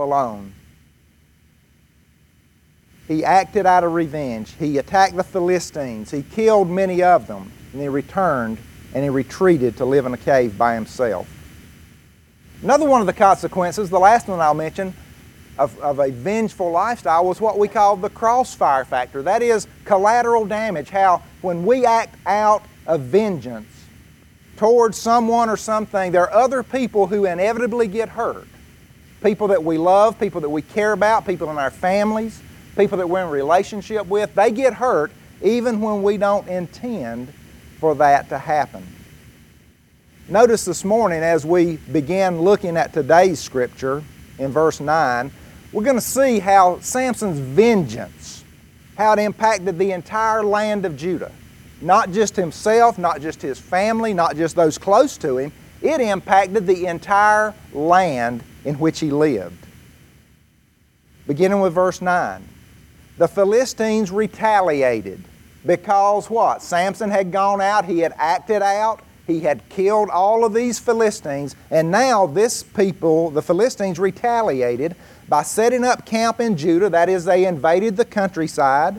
alone. He acted out of revenge. He attacked the Philistines. He killed many of them. And he returned and he retreated to live in a cave by himself. Another one of the consequences, the last one I'll mention, of a vengeful lifestyle was what we call the crossfire factor. That is collateral damage, how when we act out of vengeance towards someone or something, there are other people who inevitably get hurt. People that we love, people that we care about, people in our families, people that we're in a relationship with, they get hurt even when we don't intend for that to happen. Notice this morning as we begin looking at today's scripture in verse 9, we're going to see how Samson's vengeance, how it impacted the entire land of Judah. Not just himself, not just his family, not just those close to him. It impacted the entire land in which he lived. Beginning with verse 9. The Philistines retaliated because what? Samson had gone out, he had acted out, he had killed all of these Philistines, and now this people, the Philistines, retaliated by setting up camp in Judah. That is, they invaded the countryside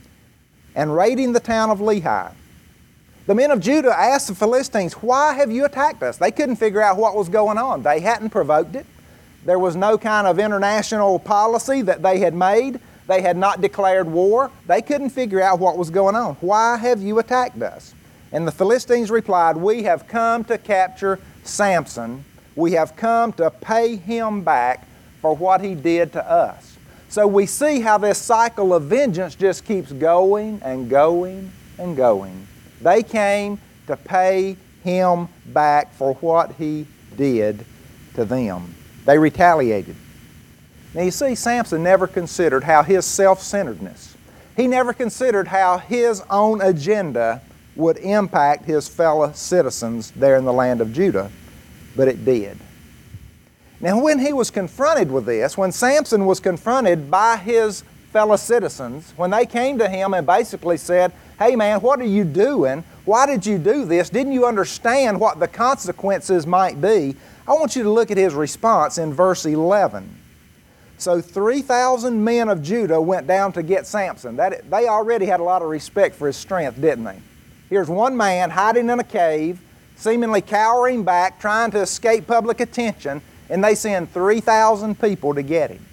and raiding the town of Lehi. The men of Judah asked the Philistines, "Why have you attacked us?" They couldn't figure out what was going on. They hadn't provoked it. There was no kind of international policy that they had made. They had not declared war. They couldn't figure out what was going on. "Why have you attacked us?" And the Philistines replied, "We have come to capture Samson. We have come to pay him back for what he did to us." So we see how this cycle of vengeance just keeps going and going and going. They came to pay him back for what he did to them. They retaliated. Now you see, Samson never considered how his self-centeredness, he never considered how his own agenda would impact his fellow citizens there in the land of Judah, but it did. Now when he was confronted with this, when Samson was confronted by his fellow citizens, when they came to him and basically said, "Hey man, what are you doing? Why did you do this? Didn't you understand what the consequences might be?" I want you to look at his response in verse 11. So 3,000 men of Judah went down to get Samson. They already had a lot of respect for his strength, didn't they? Here's one man hiding in a cave, seemingly cowering back, trying to escape public attention, and they send 3,000 people to get him.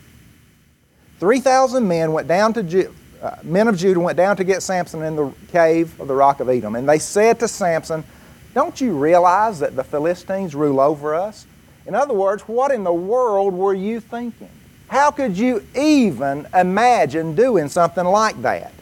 3,000 men went down to men of Judah went down to get Samson in the cave of the rock of Edom. And they said to Samson, "Don't you realize that the Philistines rule over us?" In other words, what in the world were you thinking? How could you even imagine doing something like that?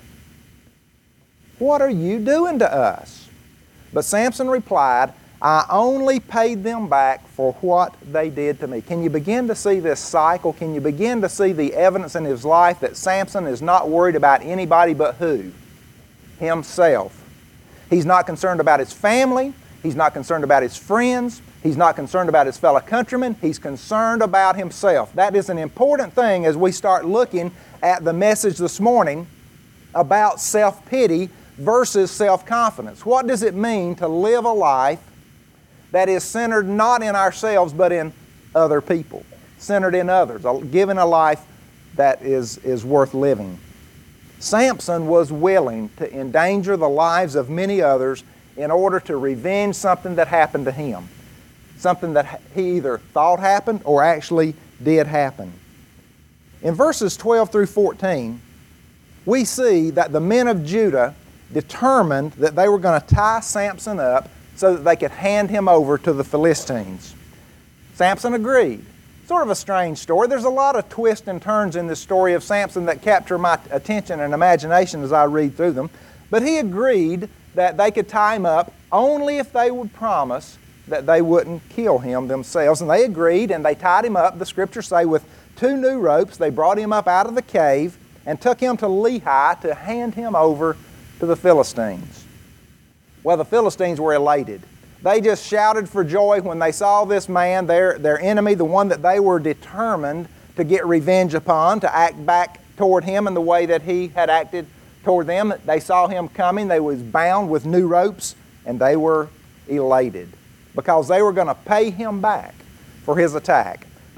What are you doing to us? But Samson replied, "I only paid them back for what they did to me." Can you begin to see this cycle? Can you begin to see the evidence in his life that Samson is not worried about anybody but who? Himself. He's not concerned about his family. He's not concerned about his friends. He's not concerned about his fellow countrymen. He's concerned about himself. That is an important thing as we start looking at the message this morning about self-pity versus self-confidence. What does it mean to live a life that is centered not in ourselves but in other people, centered in others, giving a life that is worth living? Samson was willing to endanger the lives of many others in order to revenge something that happened to him, something that he either thought happened or actually did happen. In verses 12 through 14, we see that the men of Judah determined that they were going to tie Samson up so that they could hand him over to the Philistines. Samson agreed. Sort of a strange story. There's a lot of twists and turns in this story of Samson that capture my attention and imagination as I read through them. But he agreed that they could tie him up only if they would promise that they wouldn't kill him themselves. And they agreed, and they tied him up, the scriptures say, with 2 new ropes. They brought him up out of the cave and took him to Lehi to hand him over to the Philistines. Well, the Philistines were elated. They just shouted for joy when they saw this man, their enemy, the one that they were determined to get revenge upon, to act back toward him in the way that he had acted toward them. They saw him coming. They was bound with new ropes, and they were elated because they were going to pay him back for his attack.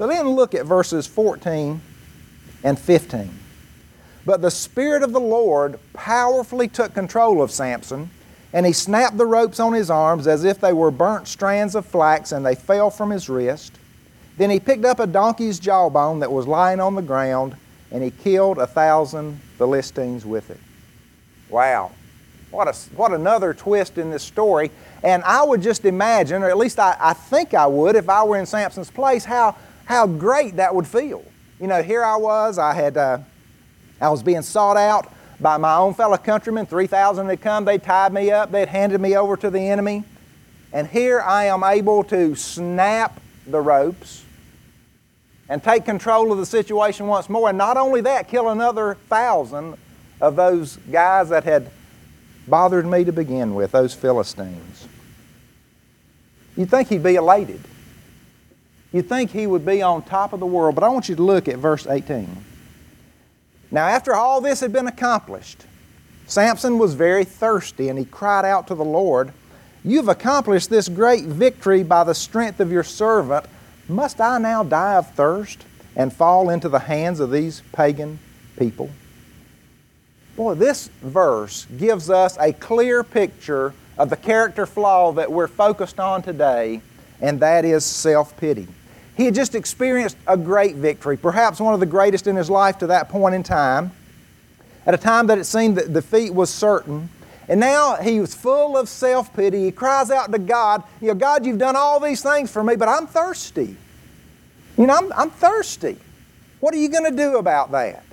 But then look at verses 14 and 15. But the Spirit of the Lord powerfully took control of Samson, and he snapped the ropes on his arms as if they were burnt strands of flax, and they fell from his wrist. Then he picked up a donkey's jawbone that was lying on the ground, and he killed 1,000 Philistines with it. Wow. What another twist in this story. And I would just imagine, or at least I think I would, if I were in Samson's place, how great that would feel. You know, here I was, I was being sought out by my own fellow countrymen. 3,000 had come, they'd tied me up, they'd handed me over to the enemy. And here I am able to snap the ropes and take control of the situation once more. And not only that, kill another 1,000 of those guys that had bothered me to begin with, those Philistines. You'd think he'd be elated. You'd think he would be on top of the world. But I want you to look at verse 18. Now, after all this had been accomplished, Samson was very thirsty, and he cried out to the Lord, "You've accomplished this great victory by the strength of your servant. Must I now die of thirst and fall into the hands of these pagan people?" Boy, this verse gives us a clear picture of the character flaw that we're focused on today, and that is self-pity. He had just experienced a great victory, perhaps one of the greatest in his life to that point in time, at a time that it seemed that defeat was certain. And now he was full of self-pity. He cries out to God, "God, you've done all these things for me, but I'm thirsty. I'm thirsty. What are you going to do about that?"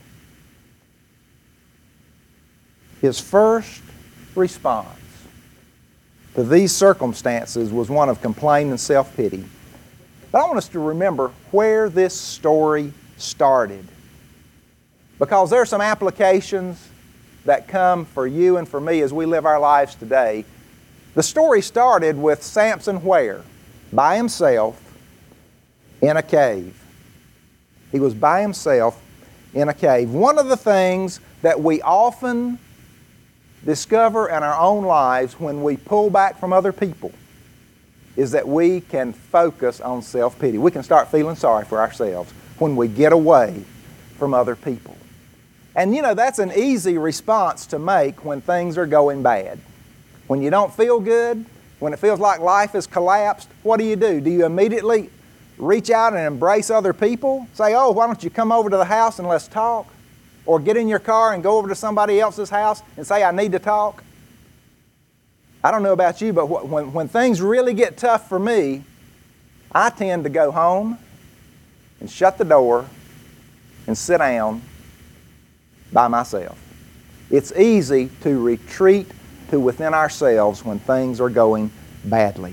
His first response to these circumstances was one of complaint and self-pity. But I want us to remember where this story started, because there are some applications that come for you and for me as we live our lives today. The story started with Samson where? By himself in a cave. He was by himself in a cave. One of the things that we often discover in our own lives when we pull back from other people is that we can focus on self-pity. We can start feeling sorry for ourselves when we get away from other people. And that's an easy response to make when things are going bad. When you don't feel good, when it feels like life has collapsed, what do? Do you immediately reach out and embrace other people? Say, "Oh, why don't you come over to the house and let's talk?" Or get in your car and go over to somebody else's house and say, "I need to talk"? I don't know about you, but when things really get tough for me, I tend to go home and shut the door and sit down by myself. It's easy to retreat to within ourselves when things are going badly.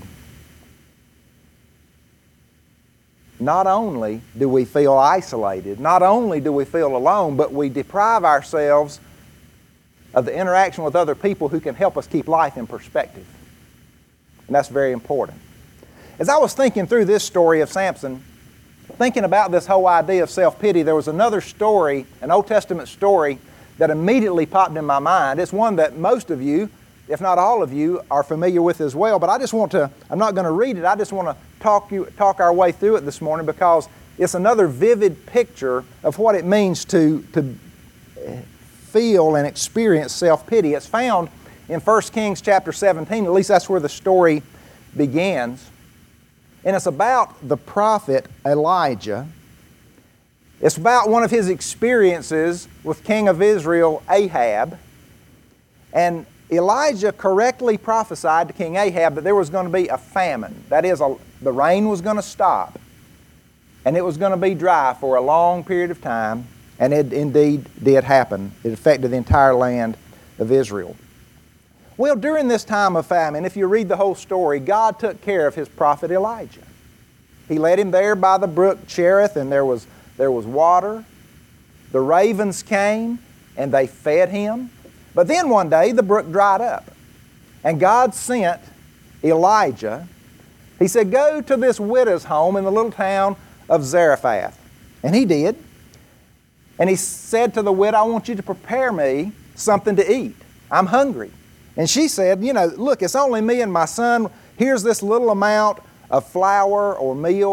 Not only do we feel isolated, not only do we feel alone, but we deprive ourselves of the interaction with other people who can help us keep life in perspective. And that's very important. As I was thinking through this story of Samson, thinking about this whole idea of self-pity, there was another story, an Old Testament story, that immediately popped in my mind. It's one that most of you, if not all of you, are familiar with as well. But I'm not going to read it. I just want to talk our way through it this morning, because it's another vivid picture of what it means to feel and experience self-pity. It's found in 1 Kings chapter 17. At least that's where the story begins. And it's about the prophet Elijah. It's about one of his experiences with King of Israel, Ahab. And Elijah correctly prophesied to King Ahab that there was going to be a famine. That is, the rain was going to stop, and it was going to be dry for a long period of time, and it indeed did happen. It affected the entire land of Israel. Well, during this time of famine, if you read the whole story, God took care of His prophet Elijah. He led him there by the brook Cherith, and there was water. The ravens came, and they fed him. But then one day, the brook dried up, and God sent Elijah. He said, "Go to this widow's home in the little town of Zarephath." And he did. And he said to the widow, "I want you to prepare me something to eat. I'm hungry." And she said, "Look, it's only me and my son. Here's this little amount of flour or meal.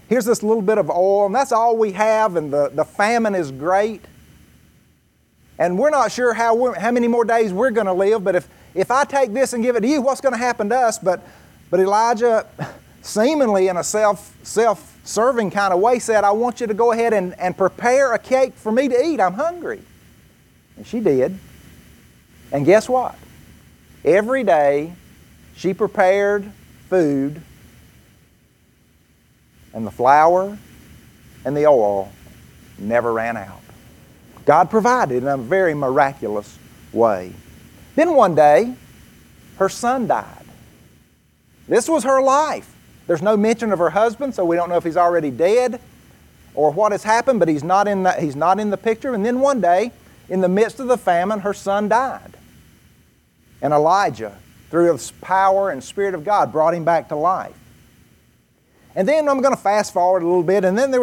Here's this little bit of oil, and that's all we have, and the famine is great. And we're not sure how many more days we're going to live, but if I take this and give it to you, what's going to happen to us? But Elijah, seemingly in a self-serving kind of way, said, I want you to go ahead and prepare a cake for me to eat. I'm hungry. And she did. And guess what? Every day she prepared food, and the flour and the oil never ran out. God provided in a very miraculous way. Then one day, her son died. This was her life. There's no mention of her husband, so we don't know if he's already dead or what has happened, but he's not in the picture. And then one day, in the midst of the famine, her son died. And Elijah, through the power and Spirit of God, brought him back to life. And then I'm going to fast forward a little bit, and then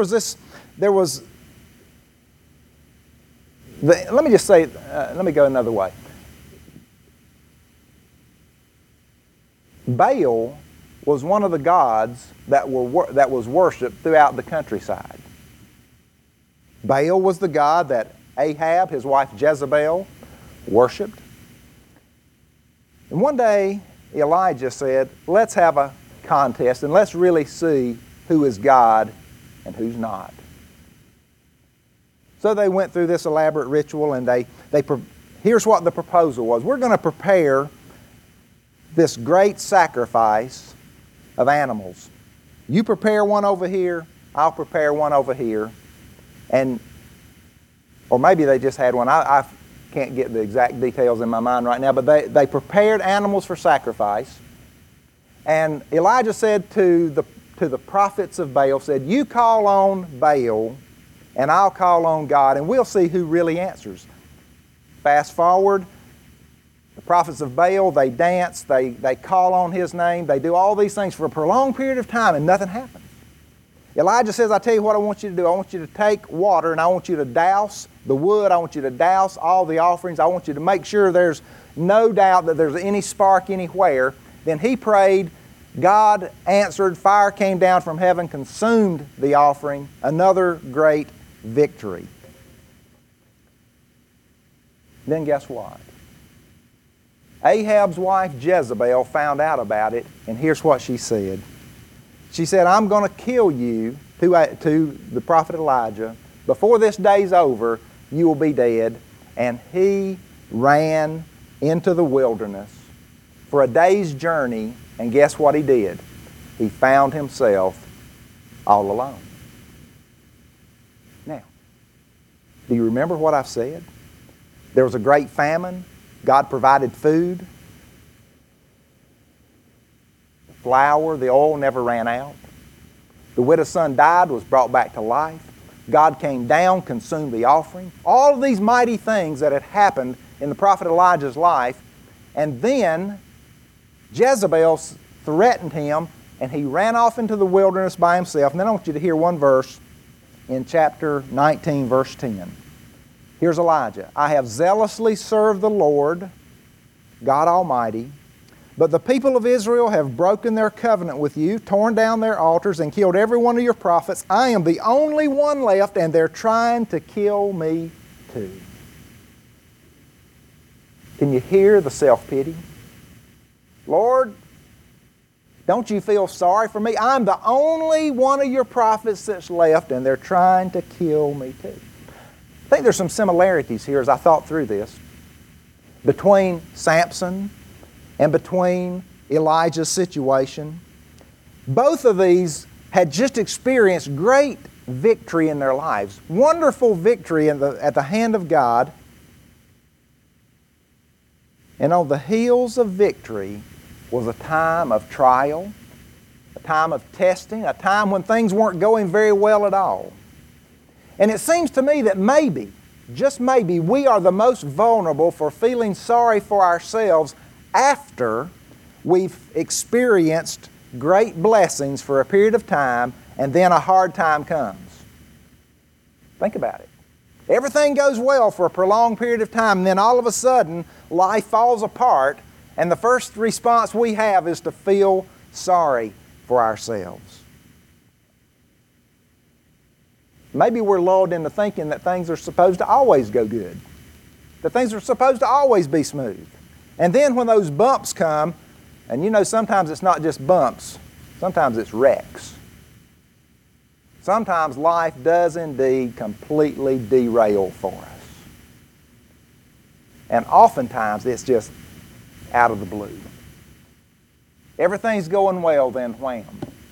let me go another way. Baal was one of the gods that was worshipped throughout the countryside. Baal was the god that Ahab, his wife Jezebel, worshipped. And one day, Elijah said, let's have a contest and let's really see who is God and who's not. So they went through this elaborate ritual, and here's what the proposal was. We're going to prepare this great sacrifice of animals. You prepare one over here, I'll prepare one over here. Or maybe they just had one. I can't get the exact details in my mind right now, but they prepared animals for sacrifice. And Elijah said to the prophets of Baal, said, you call on Baal, and I'll call on God, and we'll see who really answers. Fast forward, the prophets of Baal, they dance, they call on his name, they do all these things for a prolonged period of time, and nothing happens. Elijah says, I tell you what I want you to do. I want you to take water, and I want you to douse the wood. I want you to douse all the offerings. I want you to make sure there's no doubt that there's any spark anywhere. Then he prayed. God answered. Fire came down from heaven, consumed the offering. Another great victory. Then guess what? Ahab's wife Jezebel found out about it, and here's what she said. She said, I'm going to kill you, to the prophet Elijah. Before this day's over, you will be dead. And he ran into the wilderness for a day's journey, and guess what he did? He found himself all alone. Now, do you remember what I've said? There was a great famine. God provided food. The flour, the oil never ran out. The widow's son died, was brought back to life. God came down, consumed the offering. All of these mighty things that had happened in the prophet Elijah's life. And then Jezebel threatened him, and he ran off into the wilderness by himself. And then I want you to hear one verse in chapter 19, verse 10. Here's Elijah. I have zealously served the Lord, God Almighty, but the people of Israel have broken their covenant with you, torn down their altars, and killed every one of your prophets. I am the only one left, and they're trying to kill me too. Can you hear the self-pity? Lord, don't you feel sorry for me? I'm the only one of your prophets that's left, and they're trying to kill me too. I think there's some similarities here as I thought through this between Samson and between Elijah's situation. Both of these had just experienced great victory in their lives, wonderful victory at the hand of God. And on the heels of victory was a time of trial, a time of testing, a time when things weren't going very well at all. And it seems to me that maybe, just maybe, we are the most vulnerable for feeling sorry for ourselves after we've experienced great blessings for a period of time and then a hard time comes. Think about it. Everything goes well for a prolonged period of time, and then all of a sudden life falls apart, and the first response we have is to feel sorry for ourselves. Maybe we're lulled into thinking that things are supposed to always go good, that things are supposed to always be smooth. And then when those bumps come, and you know sometimes it's not just bumps, sometimes it's wrecks. Sometimes life does indeed completely derail for us. And oftentimes it's just out of the blue. Everything's going well, then wham.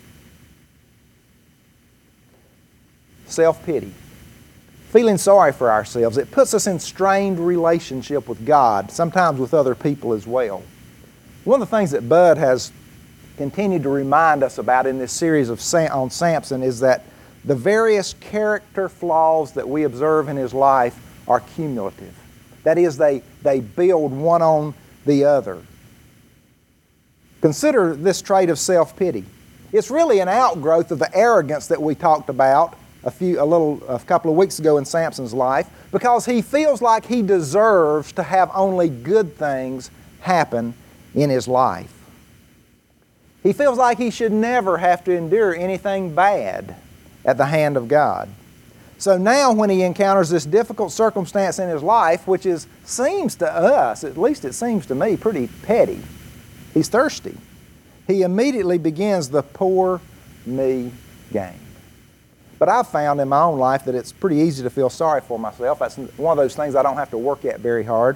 Self-pity. Feeling sorry for ourselves. It puts us in strained relationship with God, sometimes with other people as well. One of the things that Bud has continued to remind us about in this series on Samson is that the various character flaws that we observe in his life are cumulative. That is, they build one on the other. Consider this trait of self-pity. It's really an outgrowth of the arrogance that we talked about a couple of weeks ago in Samson's life, because he feels like he deserves to have only good things happen in his life. He feels like he should never have to endure anything bad at the hand of God. So now when he encounters this difficult circumstance in his life, which seems to us, at least it seems to me, pretty petty, he's thirsty. He immediately begins the poor me game. But I've found in my own life that it's pretty easy to feel sorry for myself. That's one of those things I don't have to work at very hard.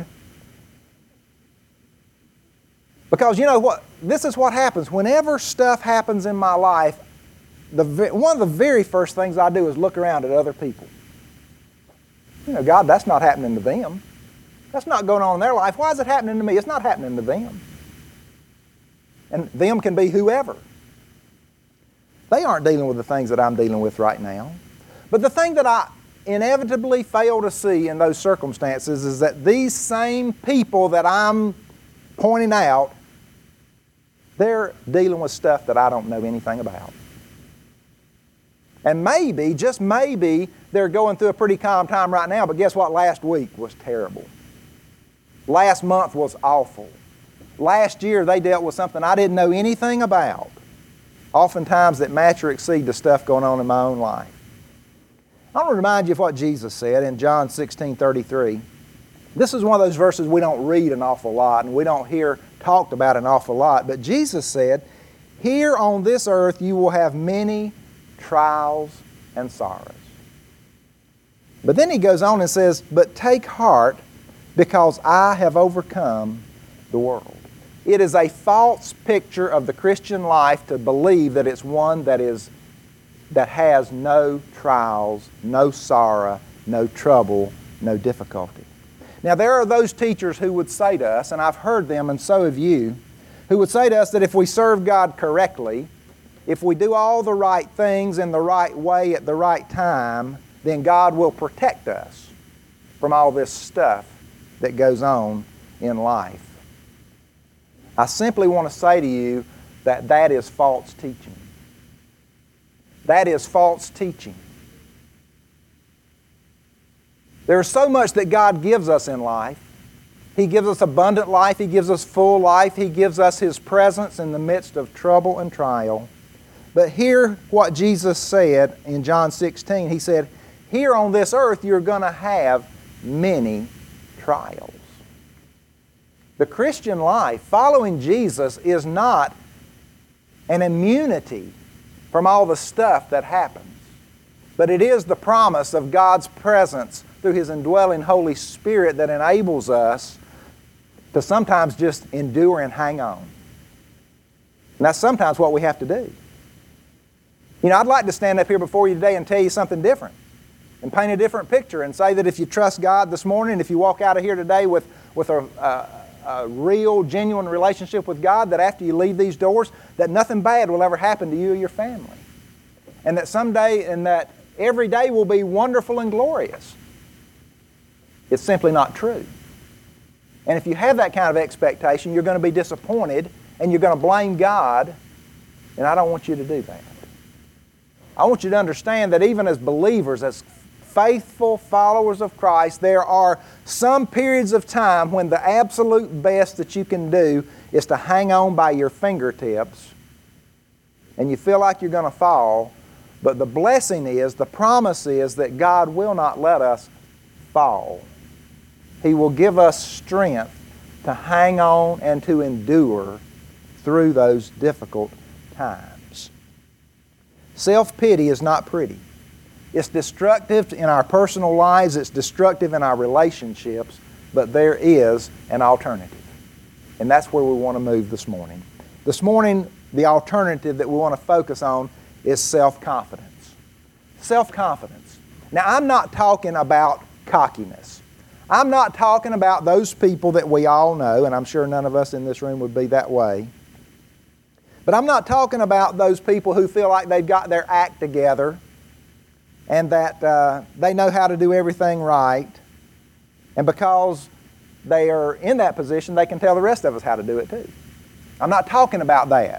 Because you know what? This is what happens. Whenever stuff happens in my life, one of the very first things I do is look around at other people. You know, God, that's not happening to them. That's not going on in their life. Why is it happening to me? It's not happening to them. And them can be whoever. They aren't dealing with the things that I'm dealing with right now. But the thing that I inevitably fail to see in those circumstances is that these same people that I'm pointing out, they're dealing with stuff that I don't know anything about. And maybe, just maybe, they're going through a pretty calm time right now, but guess what? Last week was terrible. Last month was awful. Last year they dealt with something I didn't know anything about. Oftentimes that match or exceed the stuff going on in my own life. I want to remind you of what Jesus said in John 16:33. This is one of those verses we don't read an awful lot and we don't hear talked about an awful lot. But Jesus said, "Here on this earth you will have many trials and sorrows." But then he goes on and says, "But take heart, because I have overcome the world." It is a false picture of the Christian life to believe that it's one that has no trials, no sorrow, no trouble, no difficulty. Now there are those teachers who would say to us, and I've heard them and so have you, who would say to us that if we serve God correctly, if we do all the right things in the right way at the right time, then God will protect us from all this stuff that goes on in life. I simply want to say to you that that is false teaching. That is false teaching. There's so much that God gives us in life. He gives us abundant life. He gives us full life. He gives us His presence in the midst of trouble and trial. But hear what Jesus said in John 16. He said, "Here on this earth you're going to have many trials." The Christian life, following Jesus, is not an immunity from all the stuff that happens. But it is the promise of God's presence through His indwelling Holy Spirit that enables us to sometimes just endure and hang on. And that's sometimes what we have to do. You know, I'd like to stand up here before you today and tell you something different and paint a different picture and say that if you trust God this morning, if you walk out of here today with a real, genuine relationship with God, that after you leave these doors, that nothing bad will ever happen to you or your family. And that someday, and that every day will be wonderful and glorious. It's simply not true. And if you have that kind of expectation, you're going to be disappointed and you're going to blame God, and I don't want you to do that. I want you to understand that even as believers, as faithful followers of Christ, there are some periods of time when the absolute best that you can do is to hang on by your fingertips, and you feel like you're going to fall, But the blessing is, the promise is that God will not let us fall. He will give us strength to hang on and to endure through those difficult times. Self-pity is not pretty. It's destructive in our personal lives, it's destructive in our relationships, but there is an alternative. And that's where we want to move this morning. This morning, the alternative that we want to focus on is self-confidence. Self-confidence. Now, I'm not talking about cockiness. I'm not talking about those people that we all know, and I'm sure none of us in this room would be that way. But I'm not talking about those people who feel like they've got their act together and that they know how to do everything right. And because they are in that position, they can tell the rest of us how to do it too. I'm not talking about that.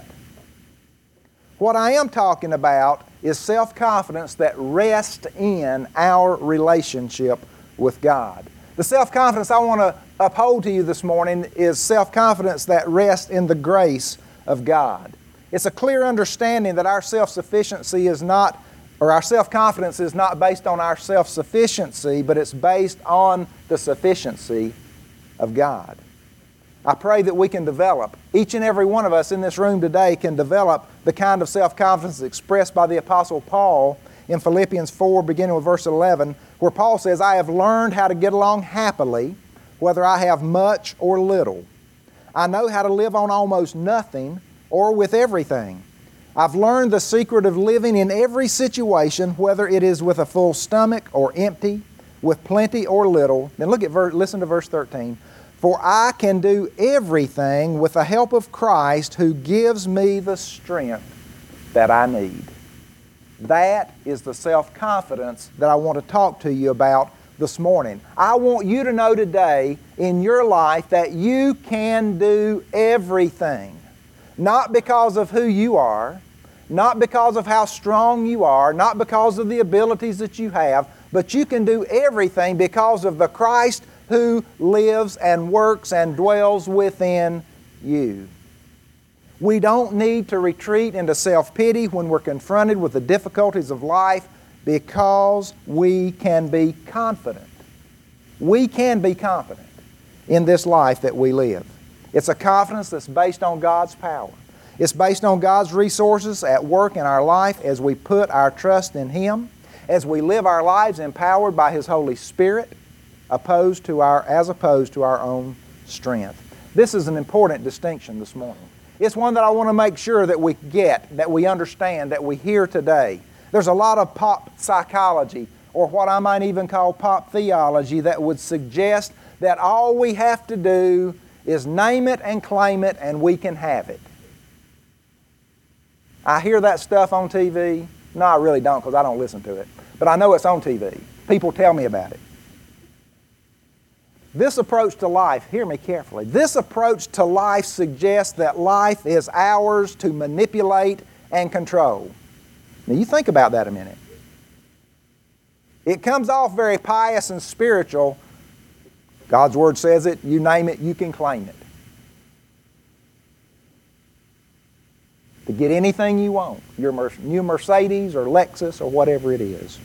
What I am talking about is self-confidence that rests in our relationship with God. The self-confidence I want to uphold to you this morning is self-confidence that rests in the grace of God. It's a clear understanding that our self-sufficiency is not, or our self-confidence is not based on our self-sufficiency, but it's based on the sufficiency of God. I pray that we can develop, each and every one of us in this room today can develop the kind of self-confidence expressed by the Apostle Paul in Philippians 4, beginning with verse 11, where Paul says, I have learned how to get along happily, whether I have much or little. I know how to live on almost nothing or with everything. I've learned the secret of living in every situation, whether it is with a full stomach or empty, with plenty or little. Then listen to verse 13. For I can do everything with the help of Christ who gives me the strength that I need. That is the self-confidence that I want to talk to you about this morning. I want you to know today in your life that you can do everything. Not because of who you are, not because of how strong you are, not because of the abilities that you have, but you can do everything because of the Christ who lives and works and dwells within you. We don't need to retreat into self-pity when we're confronted with the difficulties of life because we can be confident. We can be confident in this life that we live. It's a confidence that's based on God's power. It's based on God's resources at work in our life as we put our trust in Him, as we live our lives empowered by His Holy Spirit, as opposed to our own strength. This is an important distinction this morning. It's one that I want to make sure that we get, that we understand, that we hear today. There's a lot of pop psychology, or what I might even call pop theology, that would suggest that all we have to do is name it and claim it and we can have it. I hear that stuff on TV. No, I really don't, because I don't listen to it. But I know it's on TV. People tell me about it. This approach to life, hear me carefully, this approach to life suggests that life is ours to manipulate and control. Now you think about that a minute. It comes off very pious and spiritual. God's Word says it, you name it, you can claim it. To get anything you want, your new Mercedes or Lexus or whatever it is.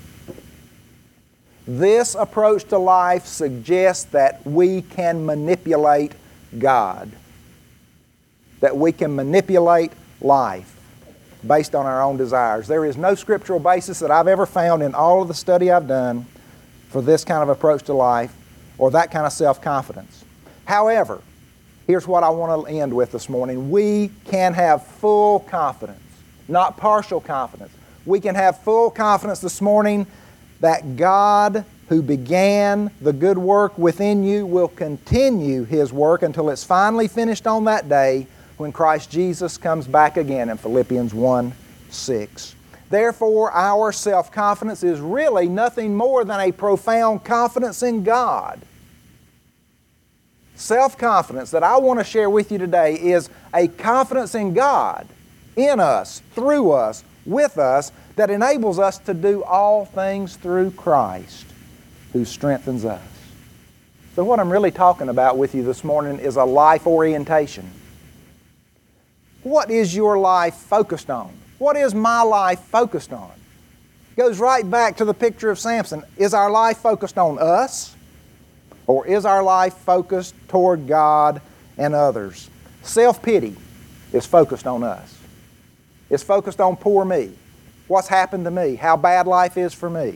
This approach to life suggests that we can manipulate God. That we can manipulate life based on our own desires. There is no scriptural basis that I've ever found in all of the study I've done for this kind of approach to life or that kind of self-confidence. However, here's what I want to end with this morning. We can have full confidence, not partial confidence. We can have full confidence this morning that God, who began the good work within you, will continue His work until it's finally finished on that day when Christ Jesus comes back again in Philippians 1:6. Therefore, our self-confidence is really nothing more than a profound confidence in God. Self-confidence that I want to share with you today is a confidence in God, in us, through us, with us, that enables us to do all things through Christ, who strengthens us. So what I'm really talking about with you this morning is a life orientation. What is your life focused on? What is my life focused on? Goes right back to the picture of Samson. Is our life focused on us, or is our life focused toward God and others? Self-pity is focused on us. It's focused on poor me. What's happened to me? How bad life is for me.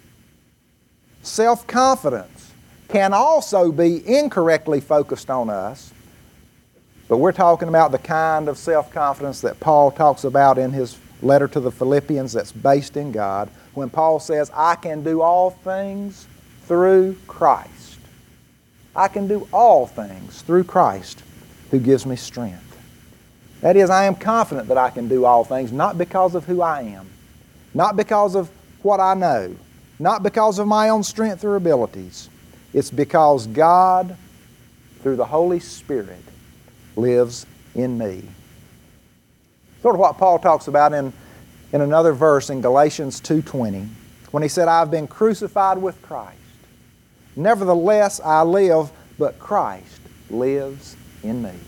Self-confidence can also be incorrectly focused on us, but we're talking about the kind of self-confidence that Paul talks about in his letter to the Philippians that's based in God, when Paul says, I can do all things through Christ. I can do all things through Christ who gives me strength. That is, I am confident that I can do all things, not because of who I am, not because of what I know, not because of my own strength or abilities. It's because God, through the Holy Spirit, lives in me. Sort of what Paul talks about in another verse in Galatians 2:20, when he said, I've been crucified with Christ. Nevertheless I live, but Christ lives in me.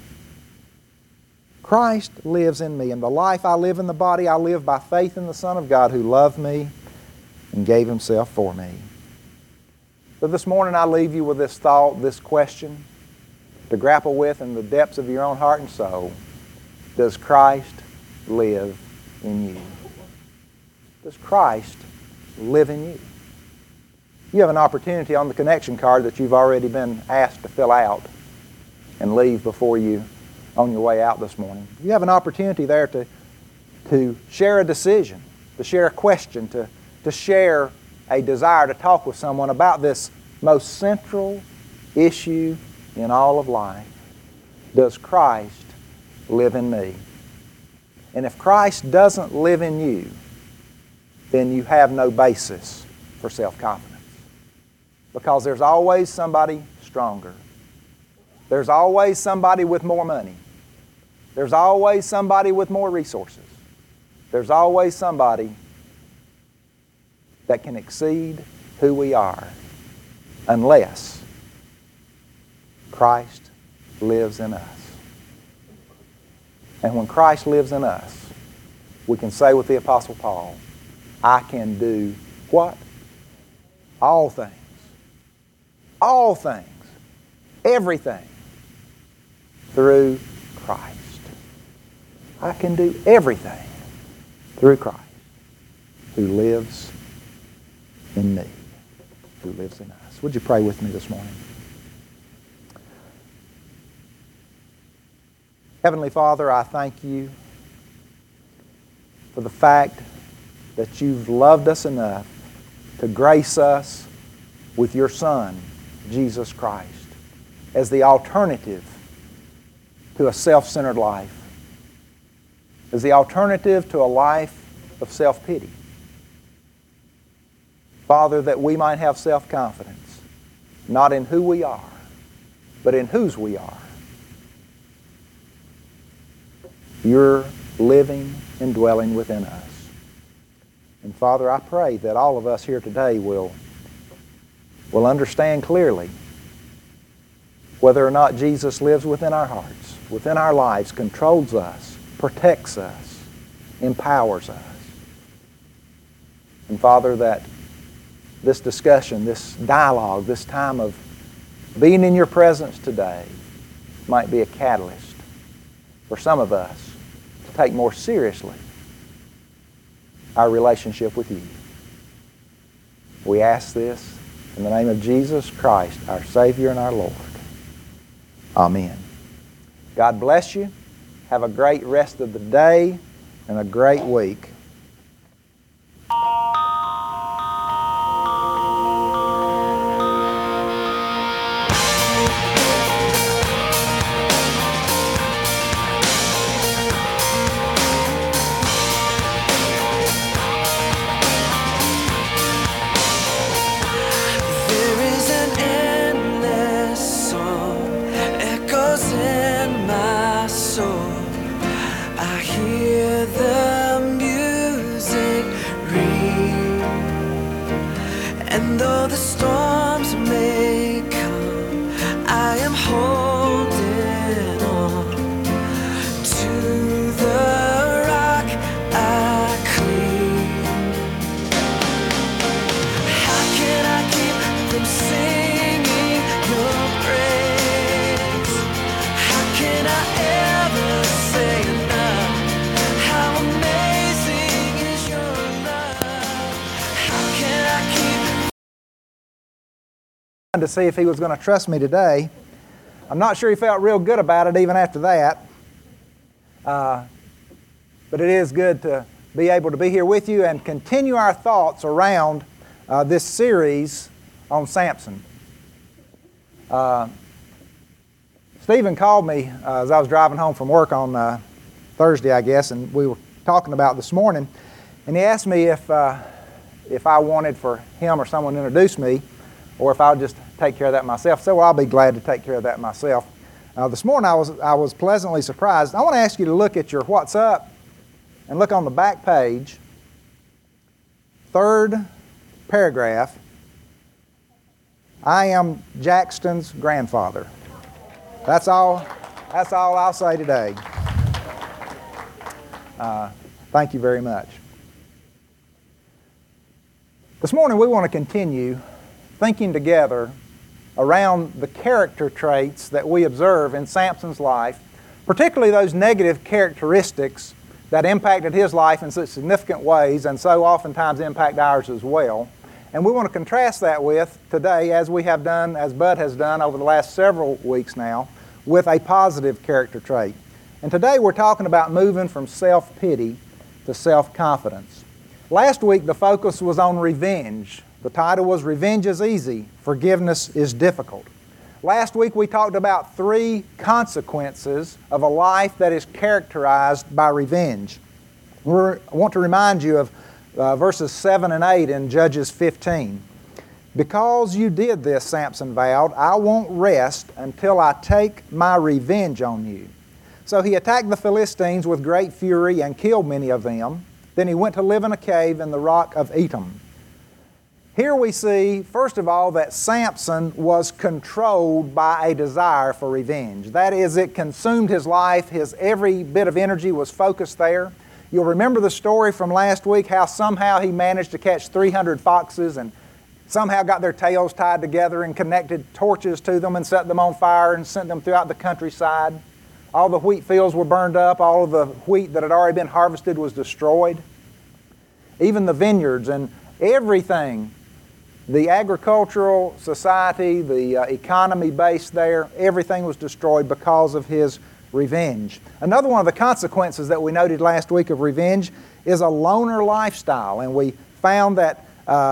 Christ lives in me, and the life I live in the body, I live by faith in the Son of God who loved me and gave Himself for me. So this morning I leave you with this thought, this question to grapple with in the depths of your own heart and soul. Does Christ live in you? Does Christ live in you? You have an opportunity on the connection card that you've already been asked to fill out and leave before you on your way out this morning. You have an opportunity there to share a decision, to share a question, to share a desire to talk with someone about this most central issue in all of life. Does Christ live in me? And if Christ doesn't live in you, then you have no basis for self-confidence. Because there's always somebody stronger. There's always somebody with more money. There's always somebody with more resources. There's always somebody that can exceed who we are, unless Christ lives in us. And when Christ lives in us, we can say with the Apostle Paul, I can do what? All things. All things. Everything. Through Christ. I can do everything through Christ, who lives in me, who lives in us. Would you pray with me this morning? Heavenly Father, I thank you for the fact that you've loved us enough to grace us with your Son, Jesus Christ, as the alternative to a self-centered life, as the alternative to a life of self-pity. Father, that we might have self-confidence, not in who we are, but in whose we are. You're living and dwelling within us. And Father, I pray that all of us here today will understand clearly whether or not Jesus lives within our hearts, within our lives, controls us, protects us, empowers us. And Father, that this discussion, this dialogue, this time of being in your presence today might be a catalyst for some of us to take more seriously our relationship with you. We ask this in the name of Jesus Christ, our Savior and our Lord. Amen. God bless you. Have a great rest of the day and a great week. In my soul, I hear the music. to see if he was going to trust me today. I'm not sure he felt real good about it even after that. But it is good to be able to be here with you and continue our thoughts around this series on Samson. Stephen called me as I was driving home from work on Thursday, I guess, and we were talking about this morning, and he asked me if I wanted for him or someone to introduce me, or if I would just take care of that myself. So well, I'll be glad to take care of that myself. This morning I was pleasantly surprised. I want to ask you to look at your What's Up and look on the back page, third paragraph. I am Jackson's grandfather. That's all I'll say today. Thank you very much. This morning we want to continue thinking together around the character traits that we observe in Samson's life, particularly those negative characteristics that impacted his life in such significant ways and so oftentimes impact ours as well. And we want to contrast that with today, as we have done, as Bud has done over the last several weeks now, with a positive character trait. And today we're talking about moving from self-pity to self-confidence. Last week the focus was on revenge. The title was Revenge is Easy, Forgiveness is Difficult. Last week we talked about 3 consequences of a life that is characterized by revenge. I want to remind you of verses 7 and 8 in Judges 15. Because you did this, Samson vowed, I won't rest until I take my revenge on you. So he attacked the Philistines with great fury and killed many of them. Then he went to live in a cave in the rock of Etam. Here we see, first of all, that Samson was controlled by a desire for revenge. That is, it consumed his life. His every bit of energy was focused there. You'll remember the story from last week, how somehow he managed to catch 300 foxes and somehow got their tails tied together and connected torches to them and set them on fire and sent them throughout the countryside. All the wheat fields were burned up. All of the wheat that had already been harvested was destroyed. Even the vineyards and everything, the agricultural society, the economy based there, everything was destroyed because of his revenge. Another one of the consequences that we noted last week of revenge is a loner lifestyle. And we found that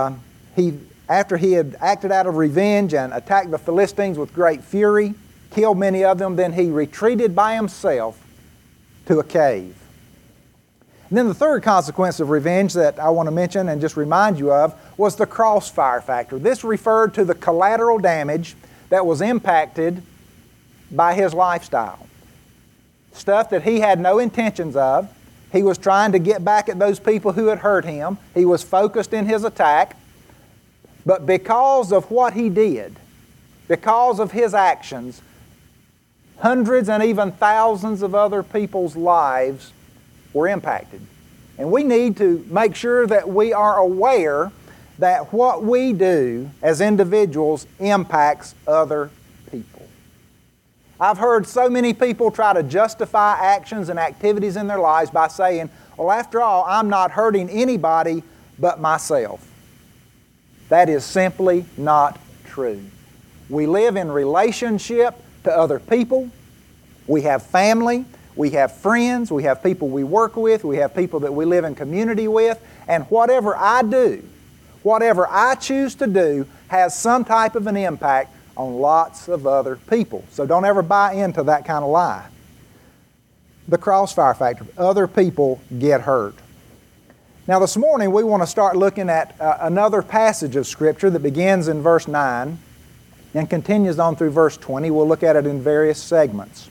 after he had acted out of revenge and attacked the Philistines with great fury, killed many of them, then he retreated by himself to a cave. And then the third consequence of revenge that I want to mention and just remind you of was the crossfire factor. This referred to the collateral damage that was impacted by his lifestyle. Stuff that he had no intentions of. He was trying to get back at those people who had hurt him. He was focused in his attack. But because of what he did, because of his actions, hundreds and even thousands of other people's lives were impacted. And we need to make sure that we are aware that what we do as individuals impacts other people. I've heard so many people try to justify actions and activities in their lives by saying, well, after all, I'm not hurting anybody but myself. That is simply not true. We live in relationship to other people. We have family. We have friends, we have people we work with, we have people that we live in community with, and whatever I do, whatever I choose to do, has some type of an impact on lots of other people. So don't ever buy into that kind of lie. The crossfire factor, other people get hurt. Now this morning we want to start looking at another passage of Scripture that begins in verse 9 and continues on through verse 20. We'll look at it in various segments.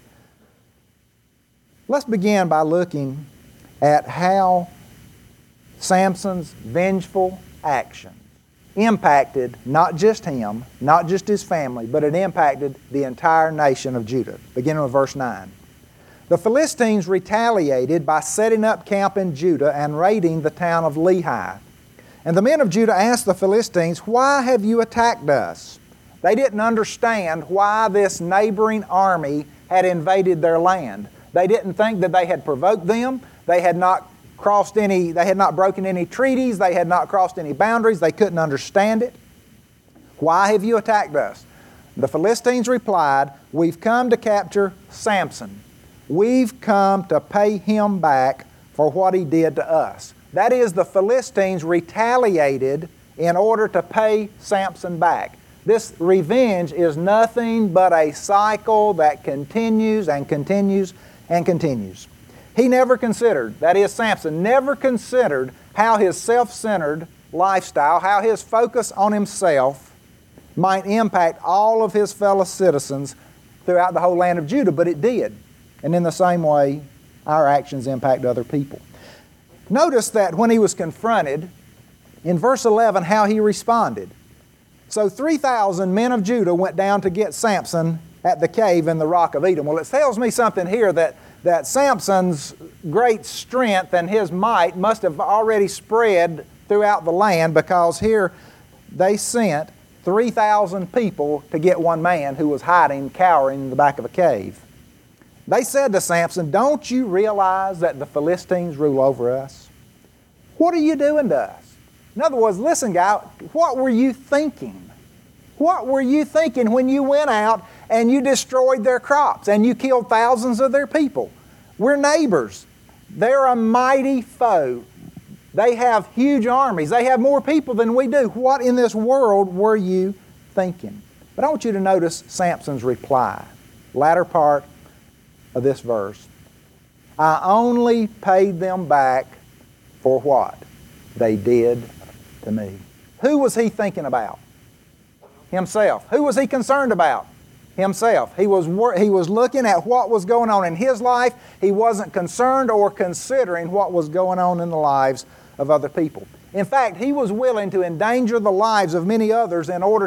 Let's begin by looking at how Samson's vengeful actions impacted not just him, not just his family, but it impacted the entire nation of Judah. Beginning with verse 9. The Philistines retaliated by setting up camp in Judah and raiding the town of Lehi. And the men of Judah asked the Philistines, "Why have you attacked us?" They didn't understand why this neighboring army had invaded their land. They didn't think that they had provoked them. They had not broken any treaties. They had not crossed any boundaries. They couldn't understand it. Why have you attacked us? The Philistines replied, we've come to capture Samson. We've come to pay him back for what he did to us. That is, the Philistines retaliated in order to pay Samson back. This revenge is nothing but a cycle that continues and continues and continues. He never considered, that is Samson, never considered how his self-centered lifestyle, how his focus on himself might impact all of his fellow citizens throughout the whole land of Judah, but it did. And in the same way, our actions impact other people. Notice that when he was confronted, in verse 11, how he responded. So 3,000 men of Judah went down to get Samson at the cave in the rock of Edom. Well, it tells me something here that Samson's great strength and his might must have already spread throughout the land, because here they sent 3,000 people to get one man who was hiding, cowering in the back of a cave. They said to Samson, don't you realize that the Philistines rule over us? What are you doing to us? In other words, listen, guy, what were you thinking? What were you thinking when you went out and you destroyed their crops and you killed thousands of their people? We're neighbors. They're a mighty foe. They have huge armies. They have more people than we do. What in this world were you thinking? But I want you to notice Samson's reply. Latter part of this verse. I only paid them back for what they did to me. Who was he thinking about? Himself. Who was he concerned about? Himself. He was looking at what was going on in his life. He wasn't concerned or considering what was going on in the lives of other people. In fact, he was willing to endanger the lives of many others in order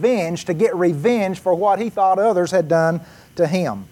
to get revenge for what he thought others had done to him.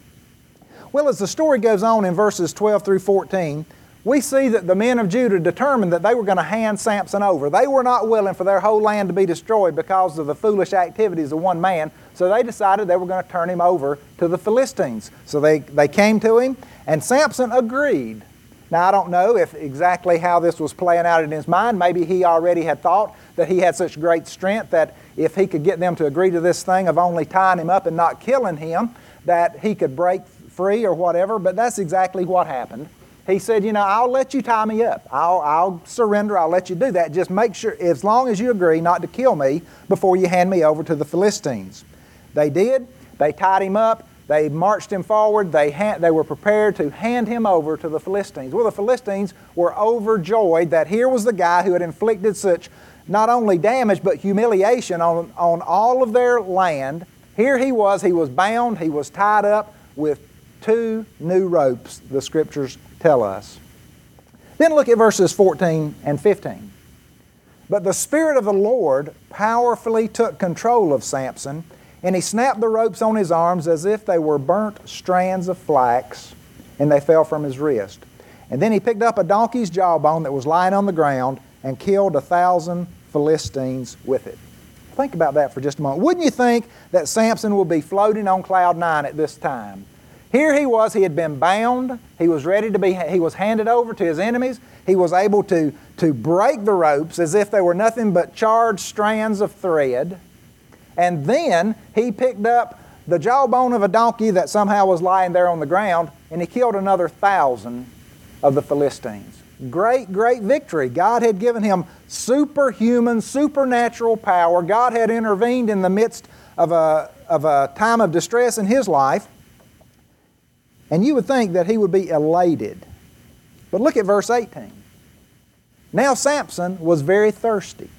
Well, as the story goes on in verses 12 through 14, we see that the men of Judah determined that they were going to hand Samson over. They were not willing for their whole land to be destroyed because of the foolish activities of one man, so they decided they were going to turn him over to the Philistines. So they came to him, and Samson agreed. Now, I don't know if exactly how this was playing out in his mind. Maybe he already had thought that he had such great strength that if he could get them to agree to this thing of only tying him up and not killing him, that he could break free or whatever, but that's exactly what happened. He said, I'll let you tie me up. I'll surrender. I'll let you do that. Just make sure, as long as you agree not to kill me before you hand me over to the Philistines. They did. They tied him up. They marched him forward. They were prepared to hand him over to the Philistines. Well, the Philistines were overjoyed that here was the guy who had inflicted such not only damage but humiliation on all of their land. Here he was bound, he was tied up with 2 new ropes, the Scriptures tell us. Then look at verses 14 and 15. But the Spirit of the Lord powerfully took control of Samson, and he snapped the ropes on his arms as if they were burnt strands of flax, and they fell from his wrist. And then he picked up a donkey's jawbone that was lying on the ground and killed 1,000 Philistines with it. Think about that for just a moment. Wouldn't you think that Samson would be floating on cloud 9 at this time? Here he was, he had been bound, he was handed over to his enemies, he was able to break the ropes as if they were nothing but charred strands of thread, and then he picked up the jawbone of a donkey that somehow was lying there on the ground, and he killed another 1,000 of the Philistines. Great, great victory. God had given him superhuman, supernatural power. God had intervened in the midst of a time of distress in his life. And you would think that he would be elated. But look at verse 18. Now Samson was very thirsty.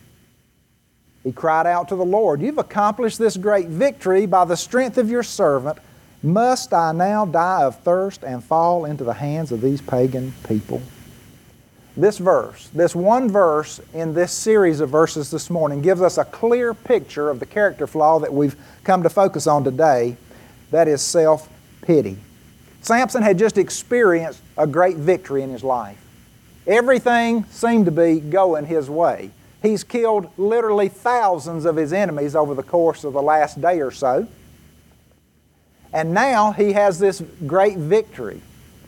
He cried out to the Lord, "You've accomplished this great victory by the strength of your servant. Must I now die of thirst and fall into the hands of these pagan people?" This verse, this one verse in this series of verses this morning, gives us a clear picture of the character flaw that we've come to focus on today. That is self-pity. Samson had just experienced a great victory in his life. Everything seemed to be going his way. He's killed literally thousands of his enemies over the course of the last day or so. And now he has this great victory.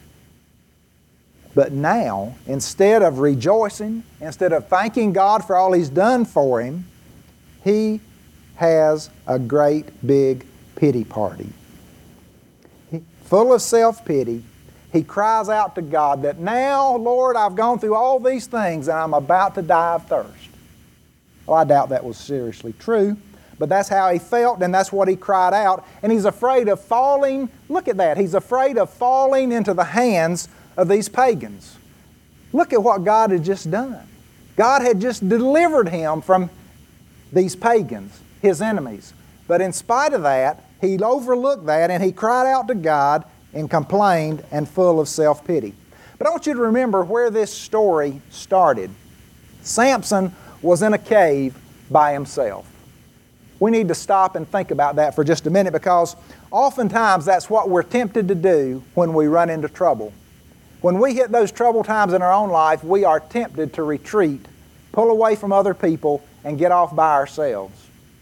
But now, instead of rejoicing, instead of thanking God for all He's done for him, he has a great big pity party. Full of self-pity, he cries out to God that now, Lord, I've gone through all these things and I'm about to die of thirst. Well, I doubt that was seriously true, but that's how he felt and that's what he cried out. And he's afraid of falling, look at that, he's afraid of falling into the hands of these pagans. Look at what God had just done. God had just delivered him from these pagans, his enemies. But in spite of that, he overlooked that and he cried out to God and complained and full of self-pity. But I want you to remember where this story started. Samson was in a cave by himself. We need to stop and think about that for just a minute because oftentimes that's what we're tempted to do when we run into trouble. When we hit those trouble times in our own life, we are tempted to retreat, pull away from other people, and get off by ourselves.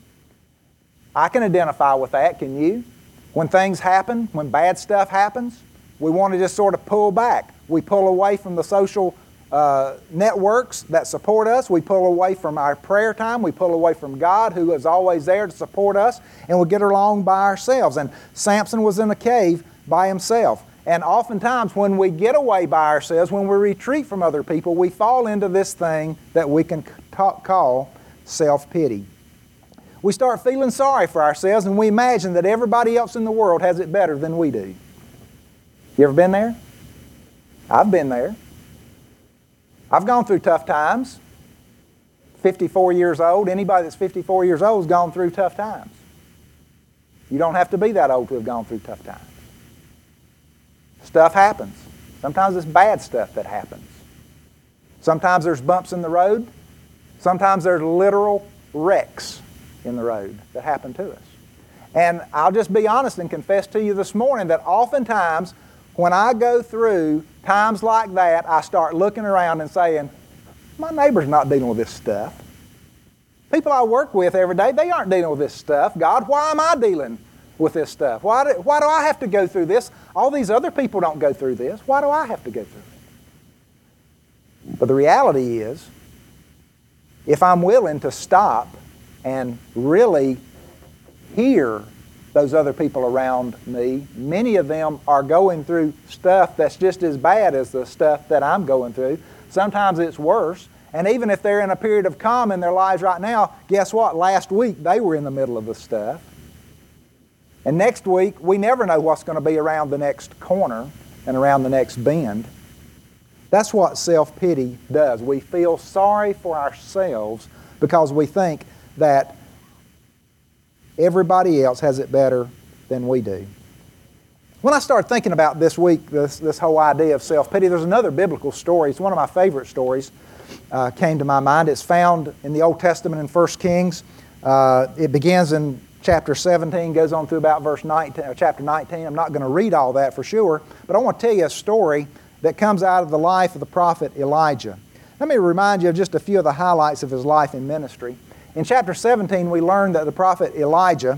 I can identify with that, can you? When things happen, when bad stuff happens, we want to just sort of pull back. We pull away from the social networks that support us. We pull away from our prayer time. We pull away from God, who is always there to support us, and we get along by ourselves. And Samson was in a cave by himself. And oftentimes when we get away by ourselves, when we retreat from other people, we fall into this thing that we can call self-pity. We start feeling sorry for ourselves and we imagine that everybody else in the world has it better than we do. You ever been there? I've been there. I've gone through tough times. 54 years old. Anybody that's 54 years old has gone through tough times. You don't have to be that old to have gone through tough times. Stuff happens. Sometimes it's bad stuff that happens. Sometimes there's bumps in the road. Sometimes there's literal wrecks in the road that happen to us. And I'll just be honest and confess to you this morning that oftentimes when I go through times like that, I start looking around and saying, my neighbor's not dealing with this stuff. People I work with every day, they aren't dealing with this stuff. God, why am I dealing with this stuff? Why do I have to go through this? All these other people don't go through this. Why do I have to go through it? But the reality is, if I'm willing to stop and really hear those other people around me, many of them are going through stuff that's just as bad as the stuff that I'm going through. Sometimes it's worse. And even if they're in a period of calm in their lives right now, guess what? Last week they were in the middle of the stuff. And next week, we never know what's going to be around the next corner and around the next bend. That's what self-pity does. We feel sorry for ourselves because we think that everybody else has it better than we do. When I started thinking about this week, this whole idea of self-pity, there's another biblical story. It's one of my favorite stories came to my mind. It's found in the Old Testament in 1 Kings. It begins in chapter 17, goes on through about verse 19, chapter 19. I'm not going to read all that for sure, but I want to tell you a story that comes out of the life of the prophet Elijah. Let me remind you of just a few of the highlights of his life and ministry. In chapter 17, we learn that the prophet Elijah